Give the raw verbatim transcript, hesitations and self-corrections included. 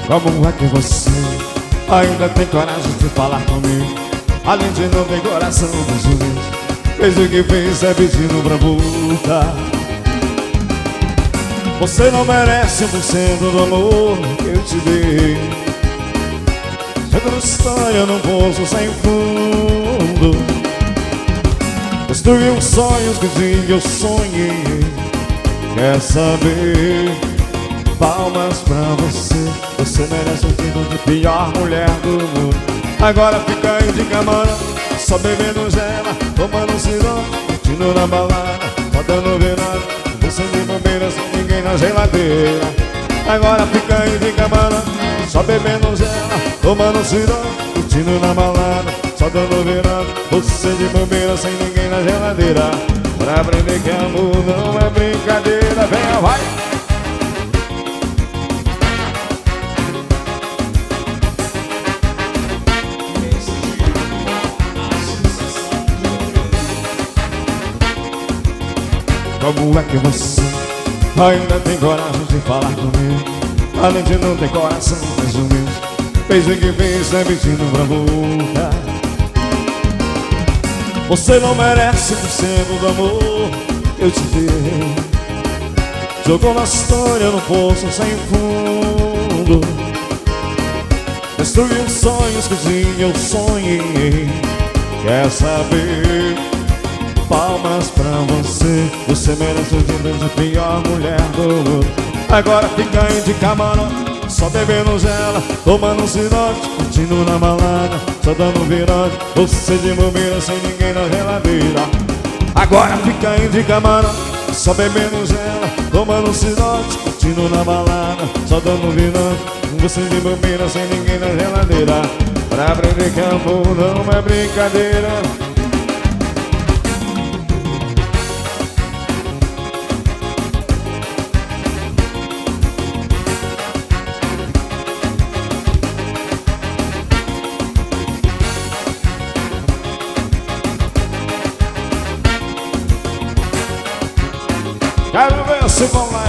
Como é que você ainda tem coragem de falar comigo? Além de não ter coração dos juízes, fez o que fez é pedindo pra voltar. Você não merece um por cento do amor que eu te dei. Entra história num poço sem fundo, destruiu os sonhos que um dia eu sonhei. Quer saber? Palmas pra você. Você merece o título de pior mulher do mundo. Agora fica aí de camarão, só bebendo gela, tomando cirão, curtindo na balada, rodando virada, você de bobeira sem ninguém na geladeira. Agora fica aí de camarão, só bebendo gela, tomando cirão, curtindo na balada, só dando virada, você de bobeira sem ninguém na geladeira. Pra aprender que amor não é brincadeira, venha, vai! Como é que você ainda tem coragem de falar comigo? Além de não ter coração, mais ou menos fez o que fez, é pedindo pra voltar. Você não merece um por cento do amor que eu te dei. Jogou na história no poço sem fundo, destruiu os sonhos que um dia eu sonhei. Quer saber? Palmas pra você. Você merece o título de pior mulher do mundo. Agora fica aí de camarão, só bebendo gela, tomando cirote, curtindo na balada, só dando virote, você de bobeira sem ninguém na geladeira. Agora fica aí de camarão, só bebendo gela, tomando cirote, curtindo na balada, só dando virote, você de bobeira sem ninguém na geladeira. Pra aprender que amor não é brincadeira. Quero ver se vão lá